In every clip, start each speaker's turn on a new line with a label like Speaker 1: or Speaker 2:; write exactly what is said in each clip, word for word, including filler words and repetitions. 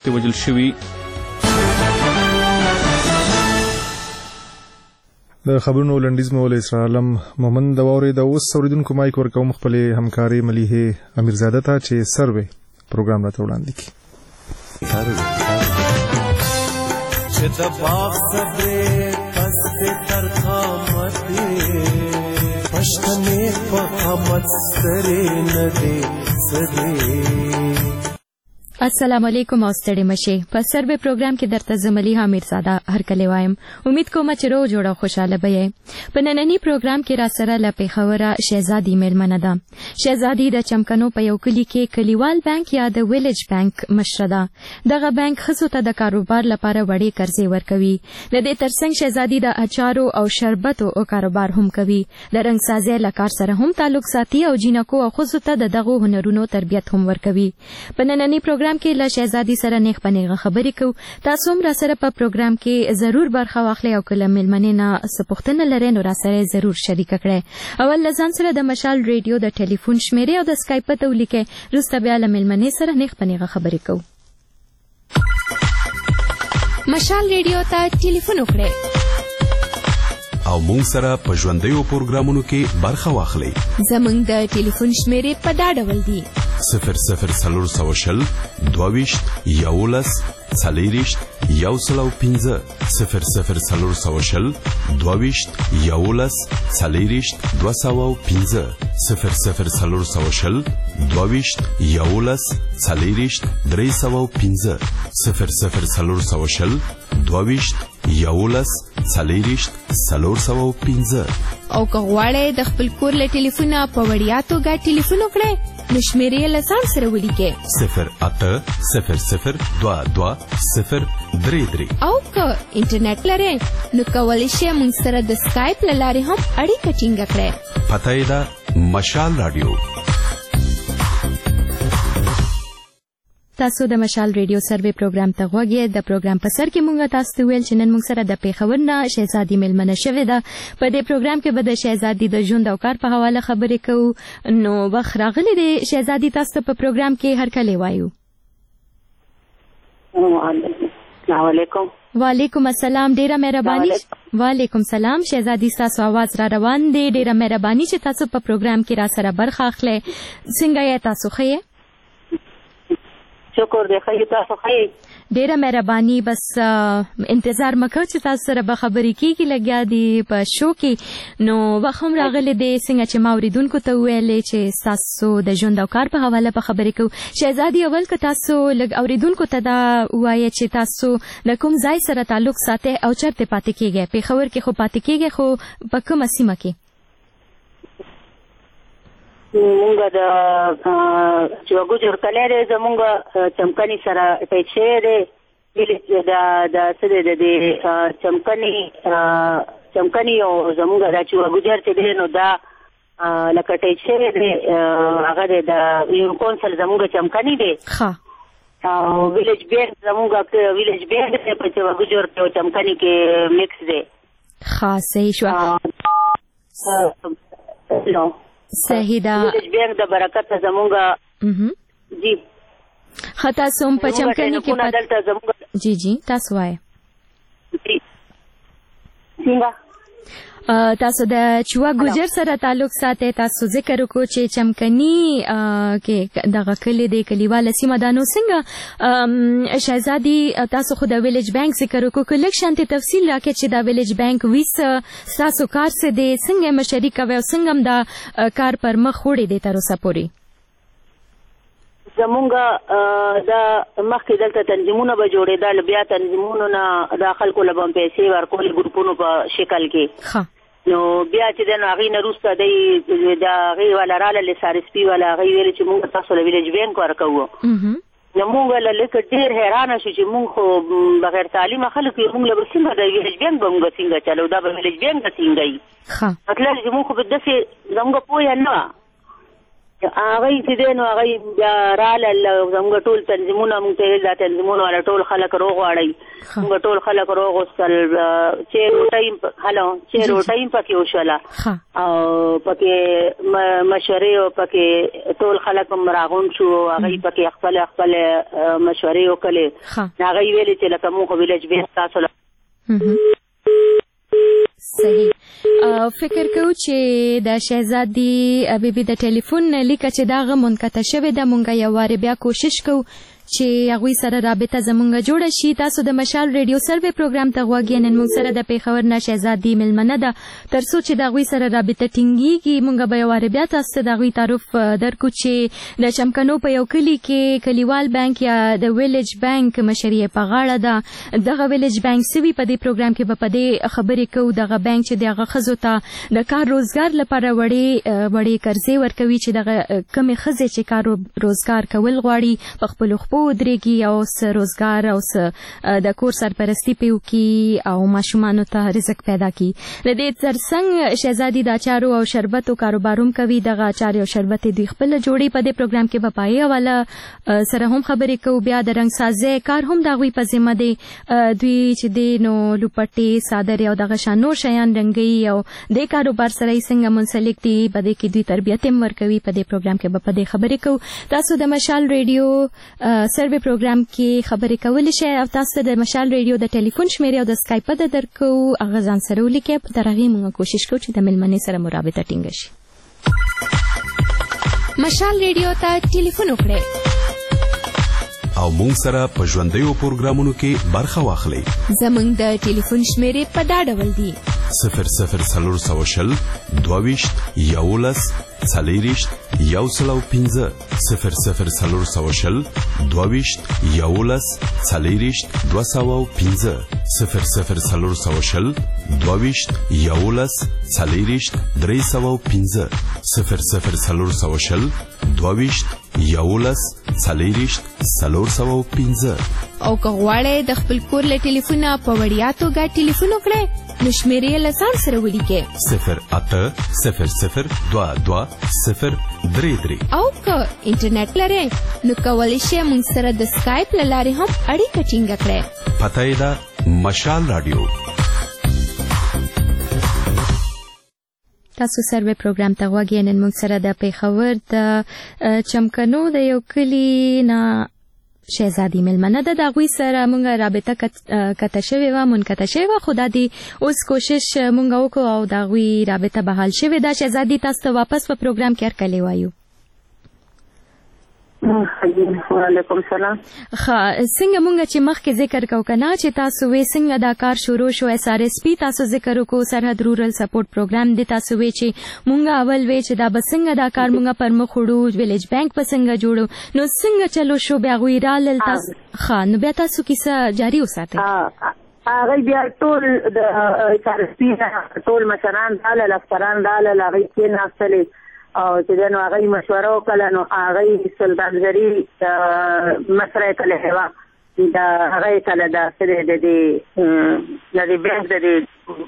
Speaker 1: وجل شوي.
Speaker 2: د خبرونو لنډیز مول اسرار عالم مومن د ووري د اوس اوریدونکو مایک ورکوم خپل همکاري مليحه امیرزاده ته چې سروې پروګرام راته وړاندې کړي.
Speaker 3: چې د باغ صبر پس تر قامت پښتنې په قامت سره نه دي سره.
Speaker 4: السلام علیکم او ستړي مشه. په سروې پروګرام کې درته زملی حامد زاده هر کله وایم. امید کوم چې روز جوړه خوشاله به. په نننی پروګرام کې را سره ل پیښوره شهزادي میلمنه ده. شهزادي د چمکنو په یو کلی کې کلیوال بانک یا د ویلیج بانک مشره ده. دغه بانک خصو ته د کاروبار لپاره وړي قرضې ورکوي. د دې ترڅنګ شهزادي د اچارو او شربتو او کاروبار هم کوي. د رنګ سازي لکار سره هم تعلق ساتي او جینکو او خصو ته د دغه هنرونو تربیت هم ورکوي. په نننی پروګرام کې له شهزادي سره نیغ پنیغه خبرې کوو. تاسو هم را سره په پروګرام کې ضرور برخه واخلئ او کله میلمنې نه څه پوښتنه لرئ نو را سره ضرور شریک کړئ. اول له ځان سره د مشال ریډیو د ټلیفون شمیرې او د اسکایپ پته ولیکئ. وروسته بیا له میلمنې سره نیغ پنیغه خبرې کوو. مشال ریډیو ته ټلیفون وکړئ
Speaker 5: او مونږ سره په ژوندیو پروګرامونو کې برخه واخلئ.
Speaker 4: زمونږ د ټلیفون شمیرې په دا ډول دي:
Speaker 5: صفر صفر څلور سوه شل دوهویشت یولس څلېرویشت یو سل او پنځه صفر صفر څلور سوه شل دوهویشت یولس څلېرویشت دوه سوه او پنځه صفر صفر څلور سوه شل دوهویشت یولس څلېرویشت درې سوه او پنځه صفر صفر څلور سوه شل دوهویشت یولس څلېرویشت څلور سوه او پنځه.
Speaker 4: او که غواړئ د خپل کور له ټلیفونه په وړیا توګه ټلیفون وکړئ نو شمیرې له ځان سره ولیکئ:
Speaker 5: صفر اته صفر صفر دوه دوه صفر درې درې.
Speaker 4: او که انټرنیټ لرئ نو کولی شئ موږ سره د اسکایپ له لارې هم اړیکه ټینګه کړئ.
Speaker 5: پته یې ده مشال رادیو.
Speaker 4: تاسو د مشال ریډیو سروې پروګرام ته غوږ یې. د پروګرام په سر کې مونږ تاسو ته ویل چې نن مونږ سره د پیښور نه شهزادي میلمنه شوې ده. په دې پروګرام کې به د شهزادي د ژوند او کار په حواله خبرې کوو. نو وخت راغلی دی شهزادي تاسو ته په پروګرام کې هر کله وایو.
Speaker 6: السلام علیکم.
Speaker 4: وعلیکم السلام. ډیره مهرباني. وعلیکم سلام. شهزادي تاسو आवाज را روان دی. ډیره مهرباني چې تاسو په پروګرام کې را سره برخه اخلئ. څنګه یې تاسو ښه؟
Speaker 6: شکر دې خیر تاسو خیر.
Speaker 4: ډیره مهرباني. بس انتظار مکو چې تاسو سره به خبرې کیږي لګیا دي په شو کې. نو وخت هم راغلی دی څنګه چې ما اوریدونکو ته ویلې چې تاسو د ژوند او کار په حواله په خبرې کوو. شهزادي اول که تاسو لږ اوریدونکو ته دا وایي چې تاسو د کوم ځای سره تعلق ساتئ او چېرته پاتې کیږئ؟ پېښور کې خو پاتې کیږئ خو په کومه سیمه کې؟
Speaker 6: مونږ د چې وګورو کله دې زمونږ چمکني سره پیښ شوی دی. د د سره د چمکني چمکني او زمونږ د چې وګورو چې دی نو دا لکه ټیټ شوی دی. هغه د یو کونسل زمونږ چمکني دی. ښه. او ویلیج بینک زمونږ ویلیج بینک دی په چې وګورو کې چمکني کې مکس دی.
Speaker 4: ښه صحیح شو.
Speaker 6: نو
Speaker 4: صحیح ده.
Speaker 6: ویلیج بینک د برکت زمونږ جی
Speaker 4: خطا سوم په چمکني کې
Speaker 6: پات
Speaker 4: جی جی تاسو وایي
Speaker 6: جی څنګه
Speaker 4: تاسو د چوا ګوجر سره تعلق ساتئ. تاسو ذکر وکړو چې چمکني کې دغه کلی دی کلیواله سیمه ده. نو څنګه شهزادي تاسو خو د ویلیج بانک ذکر وکړو که لږ شانتې تفصیل راکړئ چې دا ویلیج بانک ویس ستاسو کار څه دی څنګه مشري کوئ او څنګه هم دا کار پر مخ وړی دی تر اوسه پورې؟
Speaker 6: زمونږ د مخکې دلته تنظیمونه به جوړېدل بیا تنظیمونو نه د خلکو له به هم پیسې ورکول ګروپونو په شکل کې. نو بیا چې د هغې نه وروسته دی د هغې والا راله ل سار سپي والا هغې ویلې چې مونږ تاسو له ویلیج بینک ورکوو. نو مونږ له لکه ډېر حیرانه شو چې مونږ خو بغیر تعلیمه خلک یو مونږ له به څنګه د ویلیج بینک به مونږ څنګه چلو دا به ویلیج بینک به څنګه وي؟ مطلب چې مونږ خو به داسې زموږ پوهه نه وه هغه چې دی نو هغه بیا راله زموږ ټول تنظیمونه موږ ته دا تنظیمونه والا ټول خلک روغ واړی موږ ټول خلک روغ وستل چې روټۍ هلو چې روټۍ پکې وشوله او پکې مشورې او پکې ټول خلک راغون شو هغه پکې خپل خپل مشورې وکړي هغه ویلي چې لکه موږ ویلج به تاسو
Speaker 4: صحیح فکر کوم چې د شهزادي بیبي د ټلیفون لیک چې داغه منقطع شوه د مونږه یو واره بیا کوشش کوو چې هغه سره رابطه زمونږ جوړه شي. تاسو د مشال ریډیو سروې پروګرام ته غواګی نن موږ سره د پیښور نه شهزادي ملمنه ده ترڅو چې د هغه سره رابطه ټینګيږي مونږ به یو واره بیا تاسو د هغه تعارف درکو چې د چمکنو په یو کلی کې کلیوال بانک یا د ویلیج بانک مشري په غاړه ده دغه ویلیج بانک سوي په دې پروګرام کې په دې خبرې کوو دغه بانک چې دغه خزو ته د کار روزګار لپاره وړي وړي قرضې ورکوي چې دغه کمې خزې چې کار روزګار کول غواړي په خپل خپل درېږي او س روزګار او س د کور سرپرستی پیو کی او ماشومانو ته رزق پیدا کی. د دې ترڅنګ شهزادي د اچارو او شربتو کاروباروم کوي دغه اچار او شربت دوی خپل جوړي په دې پروګرام کې بپایي والا سره هم خبرې کوو بیا د رنگ سازي کار هم دغه په ذمہ دی دوی چې دینو لوپټي صادر او دغه شانو شیان رنگي او د کاروبار سره څنګه منسلک دي په دې کې دوی تربیت هم ورکوي په دې پروګرام کې په دې خبرې کوو. تاسو د مشال ریډیو سروې پروګرام کې خبرې کولای شئ او تاسو د مشال ریډیو د ټلیفون شمیره او د سکایپ د درکو اغازان سره ولیکئ په ترغه موږ کوشش کوو چې د ملمنې سره مرابطه ټینګ شي. مشال ریډیو ته ټلیفون وکړئ
Speaker 5: او مونږ سره په ژوندیو پروګرامونو کې برخه واخلئ.
Speaker 4: زموږ د ټلیفون شمیره په دا ډول دی
Speaker 5: صفر صفر څلور سوه شل دوه ویشت یولس څلېرویشت یو سل او پنځه صفر صفر څلور سوه شل دوه ویشت یولس څلېرویشت دوه سوه او پنځه صفر صفر څلور سوه شل دوه ویشت یولس څلېرویشت درې سوه او پنځه صفر صفر څلور سوه شل دوه ویشت یولس څلېرویشت څلور سوه او پنځه
Speaker 4: او که غواړئ د خپل کور له ټلیفونه په وړیا توګه ټلیفون وکړئ نو شمیرې له ځان سره ولیکئ
Speaker 5: صفر اته صفر صفر دوه دوه صفر درې درې
Speaker 4: او که انټرنیټ لرئ نو کولی شئ موږ سره د سکایپ له لارې هم اړیکه ټینګه کړئ.
Speaker 5: پته یې ده مشال رادیو.
Speaker 4: تاسو سروې پروګرام ته غواګی نن موږ سره د پیښور د چمکنو د یو کلی نه شهزادي ملمنه ده دغوی سره مونږه رابطه کته شوی و منقطع شوی و خدا دې اوس کوشش مونږ وکړو او دغوی رابطه بحال شوی ده. شهزادي تاسو ته واپس په پروګرام کې هرکلی وایو.
Speaker 6: وعلیکم السلام.
Speaker 4: ښه څنګه مونږ چې مخکې ذکر کوو کنه چې تاسو وې څنګه دا کار شروع شو اس ار اس پی تاسو ذکر وکړو سرحد رورل سپورټ پروګرام دی تاسو وې چې مونږ اول وې چې دا بسنګ دا کار مونږ پر مخ وړو ویلیج بانک پسنګ جوړو نو څنګه چلو شو بیا غوی رال تاسو ښه نو بیا تاسو کیسه جاری وساتئ.
Speaker 6: هغه بیا ټول د اس ار اس پی ټول مشران داله لفران داله لغې کې ناستلې او چې نو هغه مشوره وکړه نو هغه سلطان زری مشره کله هوا دا هغه کله دا سره د دې د دې بانک د دې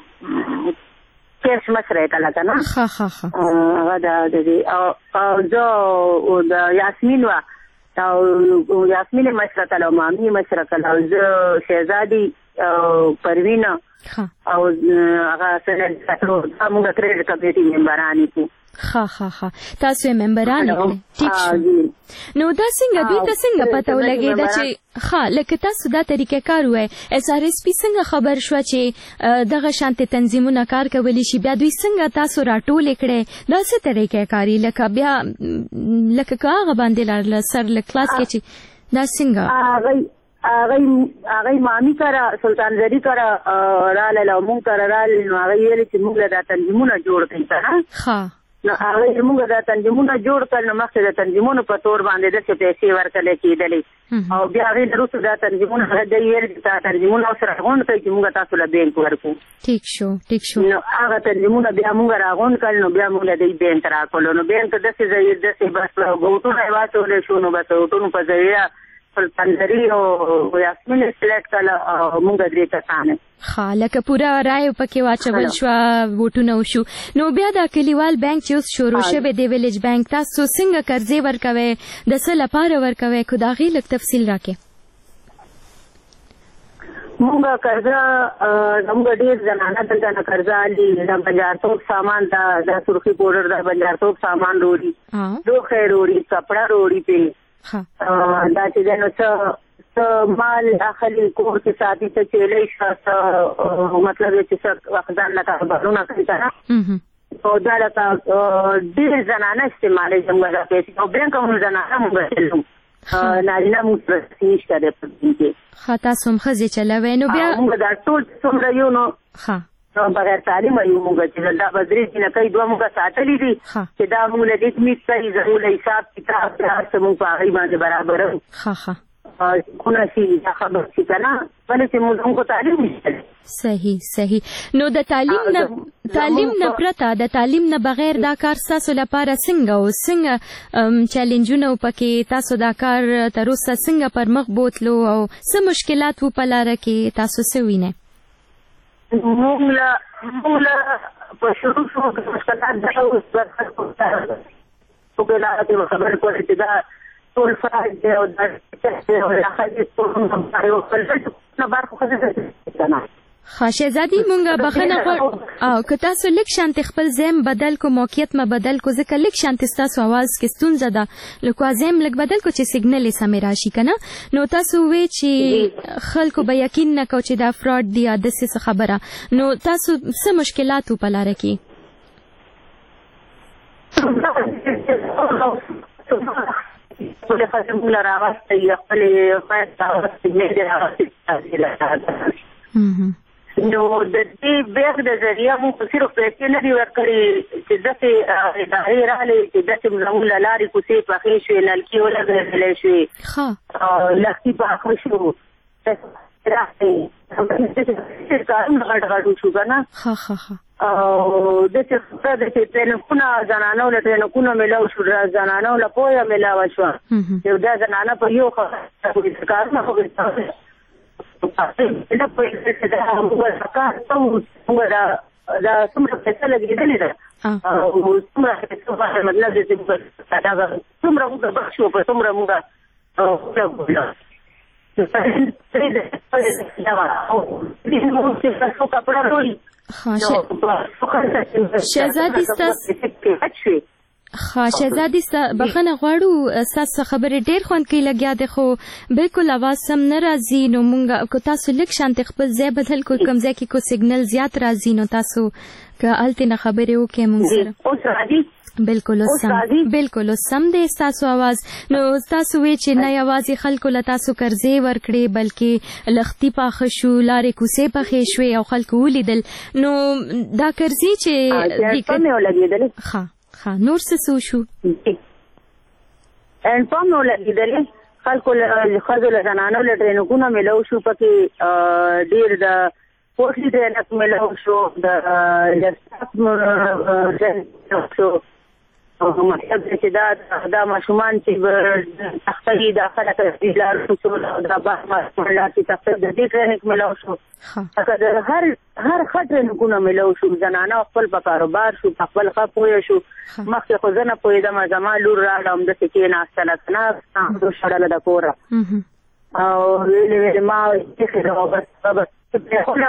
Speaker 6: کیس مشره کله کنه
Speaker 4: ها ها ها
Speaker 6: هغه دا د دې او جو د یاسمین وا او یاسمین مشره کله مامي مشره کله زه شهزادي پروینه او هغه سره تاسو موږ کریډټ کمیټي ممبرانی کو
Speaker 4: ها ها ها تاسو ممبران ټیک شو نو دا څنګه دوی ته څنګه پته ولګی دا چې ها لکه تاسو دا طریقې کار وای اس ار اس پی څنګه خبر شو چې دغه شانتي تنظیمونه کار کولی شي بیا دوی څنګه تاسو راټول کړي دا څه طریقې کاری لکه بیا لکه کاغه باندې لار سر ل کلاس کې چې دا څنګه
Speaker 6: هغه هغه هغه مامي کرا سلطان زری کرا را لاله مون کرا را نو هغه ویل چې موږ دا تنظیمونه جوړ کړی ها
Speaker 4: ها
Speaker 6: نو هغه موږ دا تنظیمونه جوړ کړل نو مخکې د تنظیمونو په تور باندې د څه پیسې ورکړل کېدلې او بیا هغه وروسته دا تنظیمونه د یې د تنظیمونو سره غونډ کوي چې موږ تاسو له بینک ورکو.
Speaker 4: ٹھیک شو ٹھیک شو
Speaker 6: نو هغه تنظیمونه بیا موږ راغون کړل نو بیا موږ د بینک راکول نو بینک د څه ځای د څه بس غوټونه واسول شو نو بس غوټونو په ځای سلطنري او یاسمین سلیکټ کړه موږ درې کسانه
Speaker 4: خالک پورا رائے پکې واچول شو ووټونه وشو نو بیا د کلیوال بانک چې اوس شروع شوه د ویلیج بانک تاسو څنګه قرضې ورکوي د څه لپاره ورکوي خو دا غي لږ تفصیل راکې
Speaker 6: موږ قرضه موږ ډیر زنانه دلته نه قرضه علي د بازار توپ سامان دا د سرخي پاوډر د بازار توپ سامان وروړي دوخه وروړي کپڑا وروړي په دا چې نو څه مال داخلي کور کې ساتي څه چيلې شته مطلب چې څه وخت ځان لا خبرونه کوي کنه او دا لکه ډیر زنانه استعمالي زموږ د پیسې او بانک هم زنانه موږ چلو نارینه موږ پرسیش کړي په دې
Speaker 4: خاطا سم خزي چلوي نو بیا
Speaker 6: موږ دا ټول څومره یو نو ها نو بغیر تعلیم یو موږ چې دا بدري نه کوي دوه موږ ساتلې دي چې دا موږ له دې میت کوي ضروري حساب کتاب تاسو موږ په هغه باندې برابر
Speaker 4: ها ها
Speaker 6: کومه شي خبر شي کنه ولې چې موږ کو تعلیم نشته
Speaker 4: صحیح صحیح نو د تعلیم نه تعلیم نه پرته د تعلیم نه بغیر دا کار تاسو لپاره څنګه او څنګه چیلنجونه پکې تاسو دا کار تر اوسه څنګه پر مخ بوتلو او څه مشکلات و په لار کې تاسو څه وینئ
Speaker 6: موږ لا موږ لا په شروع شو د مشکلات د اوس په وګړه خبر کوي چې دا ټول فرض دی او د څه او راځي ټول نو په نه بار خو څه
Speaker 4: خاشزادي مونږه بخنه او که تاسو لیک شانت خپل زم بدل کو موقعیت ما بدل کو ځکه لیک شانت تاسو आवाज کې ستونزه ده لکه زم لیک بدل کو چې سیګنل یې سم راشي کنه نو تاسو وی چې خلکو به یقین نه کو چې دا فراډ دی یا د څه خبره نو تاسو څه مشکلات په لار کې
Speaker 6: ولې خاطر موږ راوستي خپل خاص راوستي مې راوستي نو د دې بیگ د ذریعہ مو صرف پیسې نه دی ورکړي چې دغه ادارې راغلي چې دغه موږ لاري کوڅې په خې شوې نلکی ولګېدلې شوې ها لختي په اخر شو راځي هم چې کارونه غړ غړ شو کنه
Speaker 4: ها ها ها
Speaker 6: او د څه څه د ټلیفون زنانو له ټلیفون ملاو شو زنانو له پوهه ملاو شو یو د زنانه په یو خبره کارونه کوي دا په دې چې دا موږ کار کوو موږ دا دا څومره پیسې لګېدلې ده او څومره پیسې مطلب دې چې دا څومره موږ بخښو په څومره موږ او څه
Speaker 4: شهزادي ستاسو خا شهزادي ستاسو بخنه غواړو ستاسو خبره ډیر خوند کې لګیا ده خو بالکل आवाज سم نه راځي نو مونږ کو تاسو لیک شانت خپل ځای بدل کو کوم ځای کې کو سیګنل زیات راځي نو تاسو که الته نه خبره وکې مونږ سره
Speaker 6: اوس راځي
Speaker 4: بالکل سم بالکل سم دې تاسو आवाज نو تاسو وی چې نه یوازې خلکو له تاسو قرضې ورکړي بلکې لختي پاخه شو لارې کوسې پخې شوې او خلکو ولیدل نو دا قرضې چې ها ها نور څه سو شو
Speaker 6: ان په نو لګیدلې خلکو له خزو له زنانو له ټرینونو ملو شو پکې ډیر د پولیس ټرینک ملو شو د لستاف شو او مطلب چې دا دا ماشومان چې تختې داخله کوي لار شو دا به ماشومان چې تختې د دې ټرینک ملو شو هغه هر هر خطر نه کو ملو شو زنانه خپل په کاروبار شو خپل خپل شو مخکې خو زنه په دې زما لور راړم د سکه ناستله کنه د شړل د کوره او ویلې ما چې خو بس بس په خلا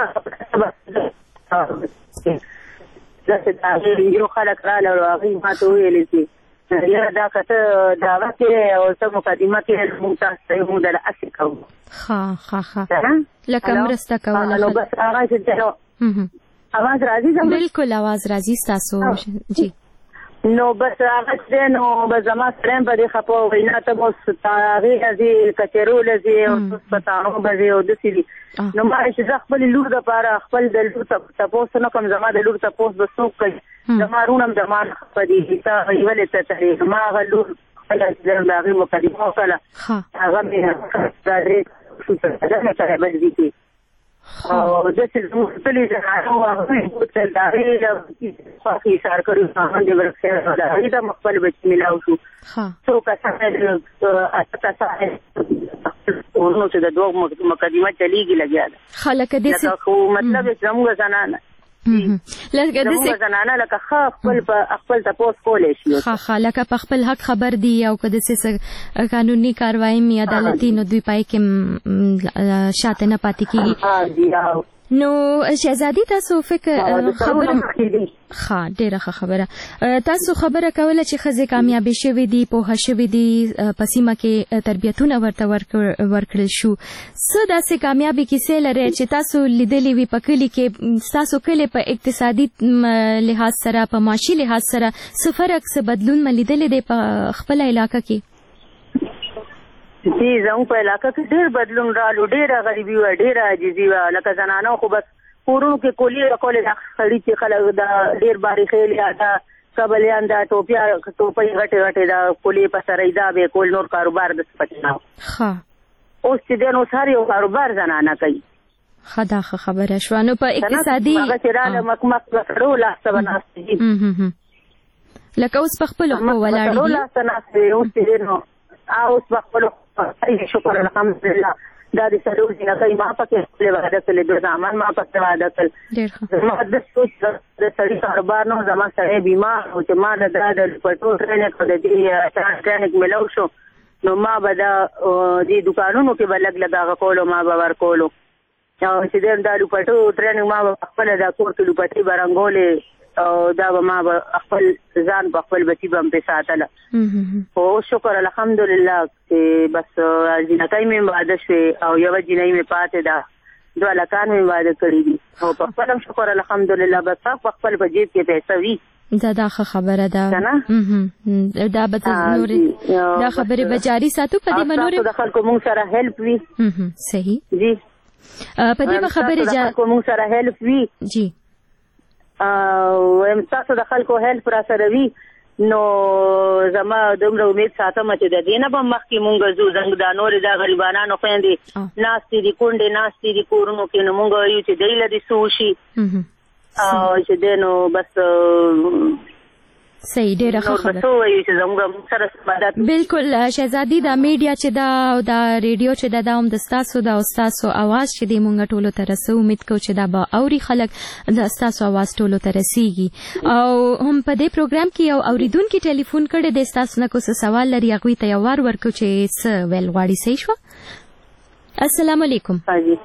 Speaker 6: زه دا یو خلک را لږه ما ته ویلې چې یا دا کته دا وکړه او څه مقدمه کې موږ تاسو یو د اصل کوو
Speaker 4: ها ها ها لکه مرسته کوله
Speaker 6: نو بس هغه چې اواز راځي
Speaker 4: بالکل اواز راځي تاسو جی
Speaker 6: نو بس هغه چې نو به زما سره په دې خپو وینا ته مو ستاره راځي کچرو لږه او پتاړو به او د سړي نو ما چې خپل لور د پاره خپل د لور ته تاسو نه کوم زما د لور ته پوس بسو کوي زما رونم زما په دې حصہ ویلې ته تاریخ ما غلور خپل د هغه مقدمه وکړه هغه مې راځي شو څه نه سره باندې دي او د څه خپل ځای او هغه په دغه خاصي سر کړو باندې ورسره دا هیڅ مخبل بچ ملاو شو ها څو کسان اته کسان ورونو چې د دوه مقدمه چلیږي لګیا ده
Speaker 4: خلک دې
Speaker 6: لکه خو مطلب زموږ زنانه
Speaker 4: لکه د
Speaker 6: زموږ زنانه لکه خپل په خپل تاسو کولای شي
Speaker 4: ها ها لکه په خپل حق خبر دی او کده څه قانوني کاروایی می عدالتي نو دوی پای کې شاته نه پاتې کیږي نو شهزادي تاسو فکر خبره ها ډیره خبره تاسو خبره کوله چې خزه کامیابی شوه دي په شوه دي پسیمه کې تربیتونه ورته ورکړل شو څه داسې کامیابی کیسه لري چې تاسو لیدلې وي په کلی کې تاسو کله په اقتصادي لحاظ سره په معاشي لحاظ سره څه فرق څه بدلون ملیدلې دي په خپل علاقې کې
Speaker 6: دې زموږ په علاقه کې ډېر بدلون رالو ډېره غریبي و ډېره عاجزي و لکه زنانو خو بس کورونو کې کولی راکول د خړی چې خلک دا ډېر باري خېل یا دا قبلیان دا ټوپیا ټوپۍ غټه غټه دا کولی په سره دا به کول نور کاروبار د پټناو
Speaker 4: ها
Speaker 6: اوس چې دنو ساري کاروبار زنانه کوي
Speaker 4: خدا خبره شو نو په اقتصادي
Speaker 6: هغه چې را مکمک کړو لا سبناستي
Speaker 4: لکه اوس په خپل خو ولاړ
Speaker 6: دي لا سناستي اوس دې نو اوس په خپل شکر الحمدلله دا دې سره ورځي نه کوي ما پکې خپل وعده کړل د ځمان ما پکې وعده کړل زما د سوچ د سړي کاروبار نو زما سره بیمار او چې ما د د پټو ټریننګ کو د دې ټریننګ ملو شو نو ما به دا دې دکانونو کې بلګ لگا کولو ما به ور کولو او چې د دالو پټو ټریننګ ما خپل د کور کې لپټي برنګولې او دا ما خپل ځان په خپل بچي باندې ساتله او شکر الحمدلله چې بس جنکای مې وعده شوه او یو جنۍ مې پاتې ده دوه لکان مې وعده کړی دي او په خپل شکر الحمدلله بس په خپل په جیب کې پیسې وي
Speaker 4: دا دا خبره ده دا به نور دا خبره به جاری ساتو په دې منور
Speaker 6: د خلکو مونږ سره هیلپ وي
Speaker 4: صحیح
Speaker 6: جی
Speaker 4: په دې خبره
Speaker 6: جاری خلکو مونږ سره هیلپ وي
Speaker 4: جی
Speaker 6: او ام تاسو د خلکو هیلپ را سره وي نو زما دومره امید ساتم چې د دینه په مخ کې مونږ زو زنګ د نور د غریبانو خويندې ناشتي دي کونډې ناشتي دي کورونو کې نو مونږ یو چې دیل دي سوشي او چې دینو بس
Speaker 4: صحیح ډیره خبره
Speaker 6: نو وایي چې زموږ سره سمادات
Speaker 4: بالکل شهزادي د میډیا چې دا او د ریډیو چې دا د هم د تاسو د استادو आवाज چې د مونږ ټولو ته رسو امید کو چې دا به اوري خلک د تاسو आवाज ټولو ته رسیږي او هم په دې پروګرام کې یو اوریدونکو ټلیفون کړي د تاسو نه کوم سوال لري هغه ته یو ور ورکو چې څه ویل غواړي صحیح شو السلام علیکم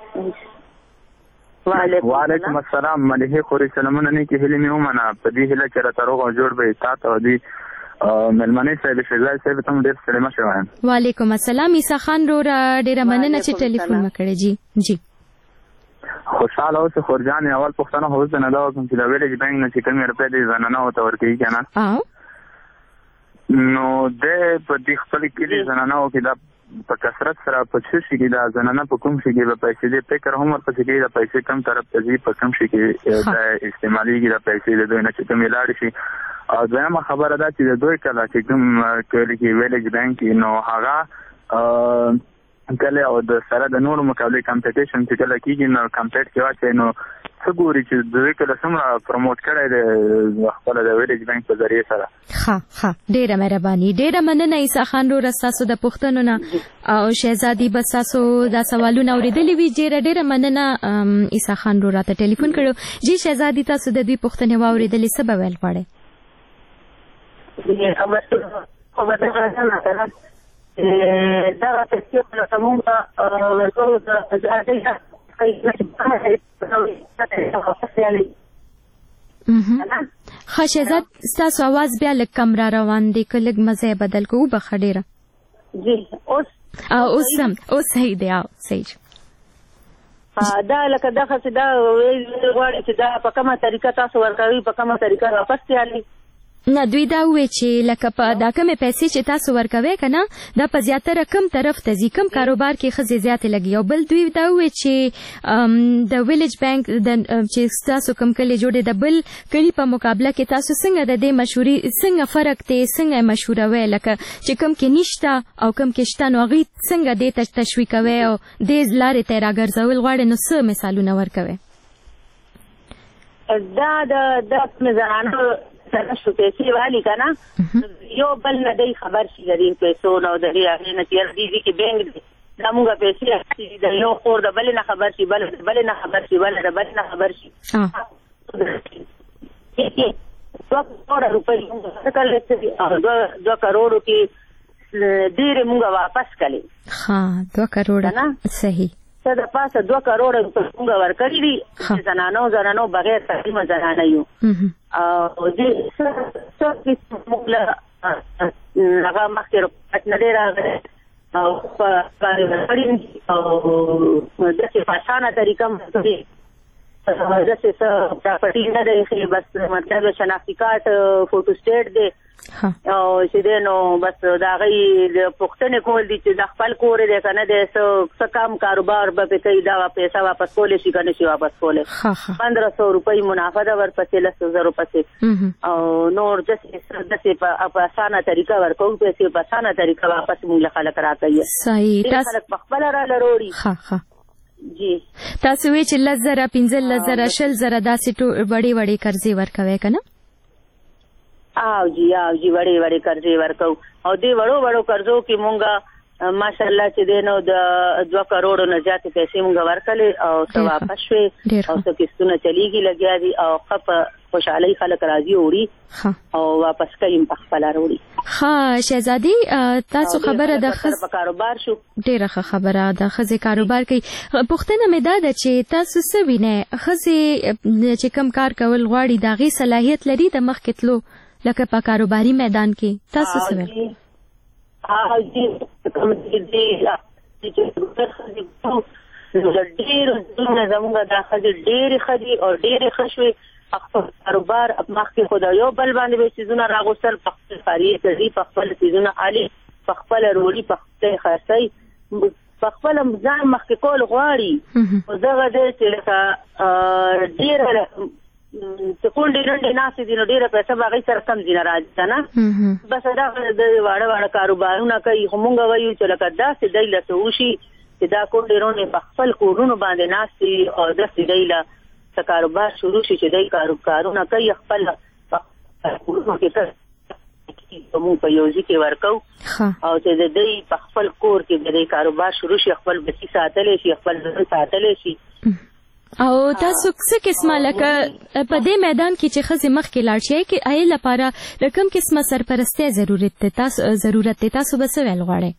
Speaker 1: وعلیکم السلام مليحه خوري سلامونه نه کې هلي مې ومنه په دې هله چې را تروغ جوړ به تاسو دې ملمنې صاحب شهزاد صاحب ته ډېر سلام شوم
Speaker 4: وعلیکم السلام عیسی خان رو ډېر مننه چې ټلیفون وکړی جی جی
Speaker 1: خوشاله اوسه خورجان اول پښتنه هوز نه دا کوم چې د ویلج بانک نه چې کوم روپې دې زنانه او تور کوي کنه نو د په دې خپل کې زنانه او کې دا په کثرت سره په څه شي کې دا زنانه په کوم شي کې په پیسې دې فکر هم ورته کې دا پیسې کم طرف ته ځي په کوم شي کې دا استعمالي کې دا پیسې د دوی نه چې کوم لاړ شي او ځمه خبره ده چې د دوی کله چې کوم کې ویلج بانک نو هغه کله او د سره د نورو مقابله کمپټیشن چې کله کېږي نو کمپټ کې واچي نو څه ګوري چې دوی کله څومره پروموټ کړي د خپل د ویلج بانک په ذریعہ سره
Speaker 4: ها ها ډیره مهرباني ډیره مننه عیسی خان رو رساسو د پښتنو نه او شهزادي بساسو دا سوالونه اوریدلې وی ډیره ډیره مننه عیسی خان رو راته ټلیفون کړو جی شهزادي تاسو د دې پښتنې واوریدلې څه به ویل غواړئ
Speaker 6: دا چې په تاسو ته
Speaker 4: خشزت ستاسو आवाज بیا لږ کم را روان دی که لږ مزه بدل کوو بخه ډیره
Speaker 6: جی اوس
Speaker 4: اوس سم اوس صحیح دی او صحیح
Speaker 6: دا لکه دغه چې دا غواړي چې دا په کومه طریقه تاسو ورکوي په کومه طریقه واپس تیاري
Speaker 4: نه دوی دا وی چې لکه په دا کومه پیسې چې تاسو ورکوي کنه دا په زیاتره کم طرف ته ځي کم کاروبار کې خزي زیات لګي او بل دوی دا وی چې د ویلج بانک د چې تاسو کم کلی جوړې د بل کلی په مقابله کې تاسو څنګه د دې مشوري څنګه فرق دی څنګه مشوره وی لکه چې کم کې نشته او کم کې شته نو غي څنګه دې تشویق کوي او دې لارې ته راګرځول غواړي نو څه مثالونه ورکوي
Speaker 6: دا د د مزانو سره شو پیسې والی کنه یو بل نه دی خبر شي غریب پیسو نو د دې نه تیر دي چې بینګ دا موږ پیسې د یو خور د بلې نه خبر شي بل د بلې نه خبر شي بل د بلې نه خبر شي دوه کروڑه روپۍ موږ کړل او دوه کروڑو کې ډېرې موږ واپس کړې
Speaker 4: ها دوه کروڑه صحیح
Speaker 6: څه د پاسه دوه کروڑه روپۍ موږ ورکړي دي زنانو زنانو بغیر تعلیم زنانه یو او دې څه څه موږ هغه مخکې رپورټ نه دی راغلی او په کاري او داسې په اسانه طریقه مې داسې څه پراپرټي نه دی بس مطلب شناختي کارت فوټو سټیټ دی او چې دی نو بس د هغې د پوښتنې کول دي چې د خپل کور دی که نه دی څه کم کاروبار به پرې کوي دا پیسه واپس کولی شي که نه شي واپس کولی پندرہ سو روپۍ منافع ده ورپسې لسو زرو پسې او نور داسې داسې په اسانه طریقه ورکوو پیسې په اسانه طریقه واپس موږ له خلک راکوي ډېر خلک په خپله راله روړي جی
Speaker 4: تاسو وی چې لس زره پنځه لس زره شل زره داسې وړې وړې قرضې ورکوي که نه
Speaker 6: او جی او جی وړې وړې قرضې ورکوو او دې وړو وړو قرضو کې مونږ ماشاءالله چې دی نو د دوه کروڑو نه زیاتې پیسې مونږ ورکړلې او څه واپس شوې او څه قسطونه چلیږي لګیا دي او ښه په خوشحالۍ خلک راځي وړي او واپس کوي په خپله راوړي
Speaker 4: ښه شهزادي تاسو خبره د
Speaker 6: ښځې په کاروبار شو
Speaker 4: ډېره ښه خبره د ښځې کاروبار کوي پوښتنه مې دا ده چې تاسو څه وینئ ښځې چې کوم کار کول غواړي د هغې صلاحیت لري د مخکې تلو لکه په کاروباري میدان کې تاسو څه وایئ
Speaker 6: ها جی کوم دې ډېر زموږ دا ښځې ډېرې ښه دي او ډېرې ښه شوې خپل کاروبار مخکې خو د یو بل باندې به څیزونه راغوستل په خپل کاري کوي په خپل څیزونه علي په خپل روړي په خپل خرڅي په خپل ځان مخکې کول غواړي او دغه دې چې لکه ډېره چې کونډې ډنډې ناستې دي نو ډېره پیسه به هغوی سره کم ځینه راځي که نه بس دغه د واړه واړه کاروبارونه کوي خو مونږ وایو چې لکه داسې دی له څه وشي چې دا کونډې روڼې په خپل کورونو باندې ناست دي او داسې دی له څه کاروبار شروع شي چې دی کارونه کوي خپل کورونو کې مونږ په یوځي کې ورکو او چې د دی په خپل کور کې د دی کاروبار شروع شي خپل بچي ساتلی شي خپل ځان ساتلی شي
Speaker 4: او تاسو څه قسمه لکه په دې میدان کې چې ښځې مخکې لاړ شي کې هغې لپاره د کوم قسمه سرپرستۍ ضرورت دی تاسو ضرورت دی تاسو به څه ویل غواړئ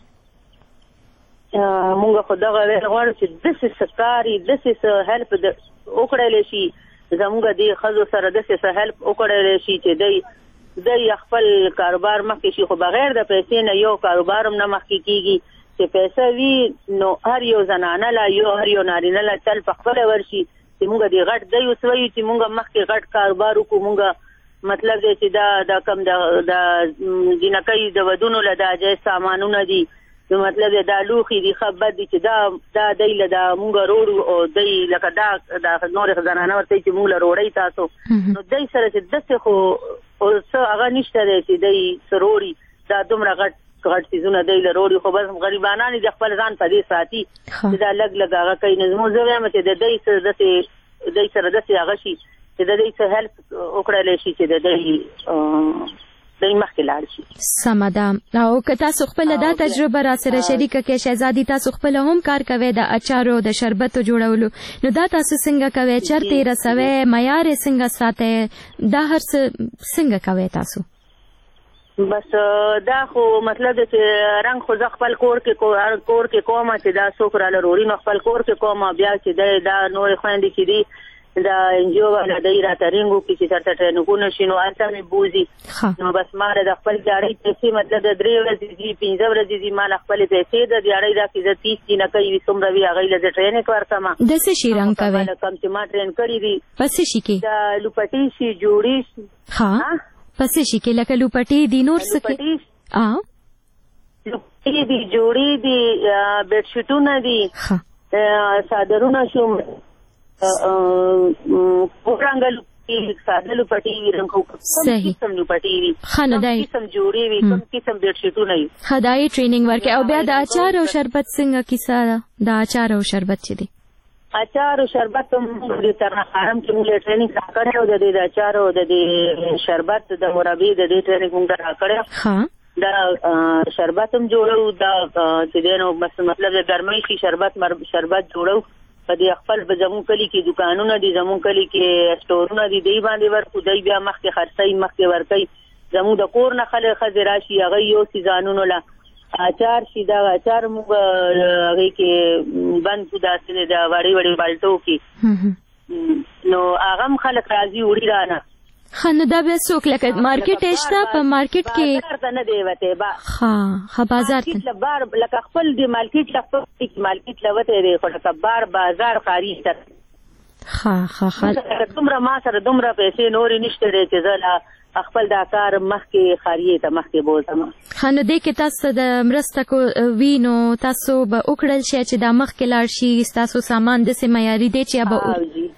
Speaker 6: مونږ خو دغه ویل غواړو چې داسې څه کار یې داسې څه هیلپ وکړلی شي زموږ دې ښځو سره داسې څه هیلپ وکړلی شي چې دی دی خپل کاروبار مخکې شي خو بغیر د پیسې نه یو کاروبار هم نه مخکې کېږي چې پیسه وي نو هر یو زنانه لا یو هر یو نارینه لا تل په خپله ورشي چې مونږ دې غټ دی اوس وایو چې مونږ مخکې غټ کاروبار وکړو مونږ مطلب دی چې دا دا کم د جنکۍ د ودونو له دا جایز سامانونه دي نو مطلب دی دا لوښي دي ښه بد دي چې دا دا دی له دا مونږ روړو او دی لکه دا دا نورې زنانه ورته چې مونږ له روړی تاسو نو دی سره چې داسې خو څه هغه نشته دی چې دی څه روړي دا دومره غټ غټ څیزونه دی له روړي خو بس غریبانان د خپل ځان په دې ساتي چې دا لږ لږ هغه کوي نو زموږ زه وایم چې د دی سره داسې دی سره داسې هغه شي چې د دی څه هیلپ وکړلی شي چې د دی دی مخکې لاړ شي
Speaker 4: سمه ده او که تاسو خپله دا تجربه را سره شریکه کړئ شهزادي تاسو خپله هم کار کوئ د اچارو د شربتو جوړولو نو دا تاسو څنګه کوئ چرته یې رسوئ معیار یې څنګه ساتئ دا هر څه څنګه کوئ تاسو
Speaker 6: بس دا خو مطلب چې رنګ خو زه خپل کور کې کور کې کوم چې دا څوک راله روړي نو خپل کور کې کوم بیا چې دی دا نورې خویندې چې دي دا انجیو والا دی راته رینګ وکړي چې درته ټریننګونه شي نو هلته مې بوځي نو بس ما د خپل دیاړۍ پیسې مطلب د درې ورځې دي پنځه ورځې دي ما له خپلې پیسې د دیاړۍ راکړي زه تیس جنکۍ وي څومره وي هغوی له زه ټریننګ ورکړم
Speaker 4: د څه شي رنګ کوئ
Speaker 6: کم چې ما ټرین کړي دي
Speaker 4: په څه شي کې
Speaker 6: د لوپټۍ شي جوړې شي
Speaker 4: ها په څه شي کې لکه لوپټۍ دي نور څه کې
Speaker 6: لوپټۍ دي جوړې دي بیډشیټونه دي څادرونه شو پورانګه لوپټۍ ساده لوپټۍ وي رنګ
Speaker 4: صحیح
Speaker 6: قسم لوپټۍ وي
Speaker 4: ښه نو دی
Speaker 6: قسم جوړې وي کوم قسم بیډشیټونه وي
Speaker 4: ښه دا یې ټریننګ ورکړئ او بیا د اچار او شربت څنګه کیسه ده د اچار او شربت چې دی
Speaker 6: اچار او شربت هم د ترنه خارم کې موږ ټریننګ راکړی او د دې د اچار او د دې شربت د مربي د دې ټریننګ موږ راکړی
Speaker 4: ها
Speaker 6: دا شربت هم جوړو دا چې دینو مطلب د ګرمۍ شي شربت شربت جوړو په دې خپل به زمون کلی کې دکانونه دي زمون کلی کې سٹورونه دي دی باندې ورکو دی بیا مخکې خرڅي مخکې ورکي زمون د کور نه خلک خزر راشي هغه یو سیزانونو لا اچار شي دا اچار موږ هغه کې بند کو داسې دا وړي وړي بالټو کې نو هغه خلک راځي وړي رانه
Speaker 4: خنو دا به څوک لکه مارکیټ اشته په مارکیټ کې
Speaker 6: بازار ته نه دی وته با
Speaker 4: ها ها بازار ته
Speaker 6: مارکیټ بار لکه خپل دی مارکیټ لکه مارکیټ لوته دی خو لکه بار بازار خاري تر
Speaker 4: ها ها ها
Speaker 6: دومره ما سره دومره پیسې نورې نشته دی چې زه خپل دا کار مخکې خاري ته مخکې بوزم
Speaker 4: خنو دې کې تاسو د مرسته کو وینو تاسو به وکړل شي چې دا مخکې لاړ شي تاسو سامان د سیمایاري دی چې به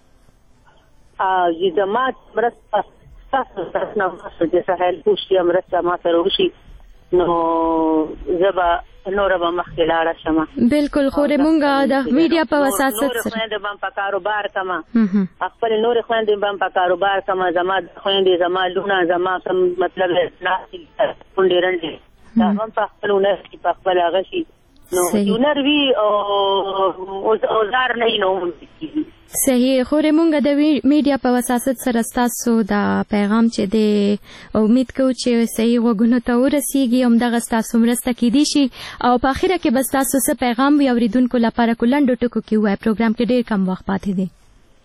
Speaker 4: ا
Speaker 6: جی زمات مرسته تاسو تاسو نو چې سهل پوښتې مرسته ما سره وشي نو زبا نور به مخکې لاړه شمه
Speaker 4: بالکل خو مونږه د میډیا په وساست
Speaker 6: سره نور خويندې بم په کاروبار کما خپل نور خويندې بم په کاروبار کما زما خويندې زما لونه زما کوم مطلب ناسي کونډې رنډې دا هم په خپل ونه په خپل هغه شي نو یونر وی او اوزار نه نو
Speaker 4: صحیح خو مونږ د میډیا په وساست سره تاسو دا پیغام چې دی امید کوو چې صحیح وګونو ته ورسیږي هم دغه تاسو مرسته کیدی شي او په اخره کې بس تاسو څه پیغام وي اوریدونکو لپاره کولندو ټکو کې وای پروګرام کې ډیر کم وخت پاتې دی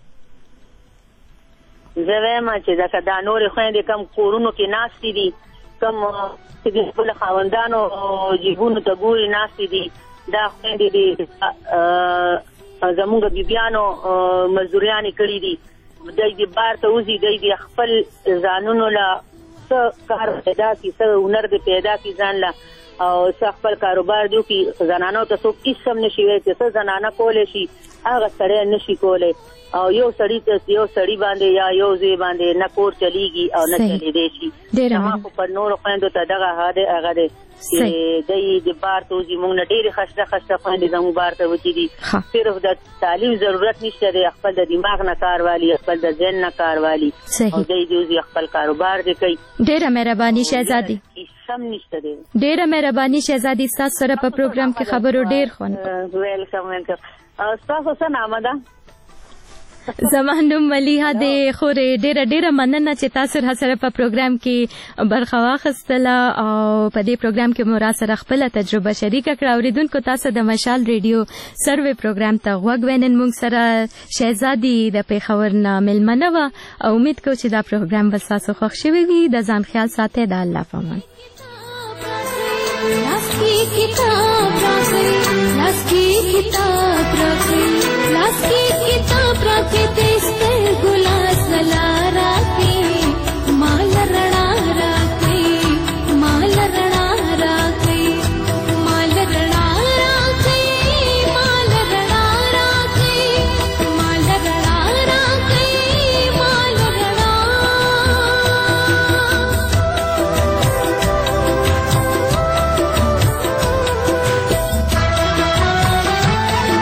Speaker 6: زه وایم چې دا نور خويندې کم کورونو کې ناشتي دي کم چې خپل خاوندانو جیبونو ته ګوري ناشتي دي دا خويندې دي زمونږ بیبیانو مزدوریانې کړي دي دوی د بار ته وځي دوی د خپل ځانونو له څه کار پیدا کړي څه هنر د پیدا کړي ځان له او څه خپل کاروبار دی کړي زنانو ته څوک هیڅ هم نشي ویلی چې څه زنانه کولی شي هغه سړی نشي کولی او یو سړی ته یو سړی باندې یا یو ځای باندې نه کور چلیږي او نه چلیدی شي زما خو پر نورو خویندو ته دغه هغه دی چې دوی د بار ته وځي موږ نه ډېرې خسته خسته خویندې زموږ بار ته وځي دي صرف د تعلیم ضرورت نشته دی خپل د دماغ نه کار والي خپل د ذهن نه کار والي او دوی د وځي خپل کاروبار دی کوي
Speaker 4: ډېره مهرباني شهزادي
Speaker 6: سم نشته دی
Speaker 4: ډېره مهرباني شهزادي ستاسو سره په پروګرام کې خبرو ډېر خوند
Speaker 6: ویلکم ویلکم ستاسو څه نامه ده
Speaker 4: زما نوم ملیحه دی خورې ډېره ډېره مننه چې تاسو را سره په پروګرام کې برخه واخیستله او په دې پروګرام کې مو را سره خپله تجربه شریکه کړه اوریدونکو تاسو د مشال ریډیو سروې پروګرام ته غوږ ونن موږ سره شهزادي د پیښور نه میلمنه وه او امید کوو چې دا پروګرام به ستاسو خوښ شوی وي د ځان خیال ساتئ د الله په امان
Speaker 7: किताब राखे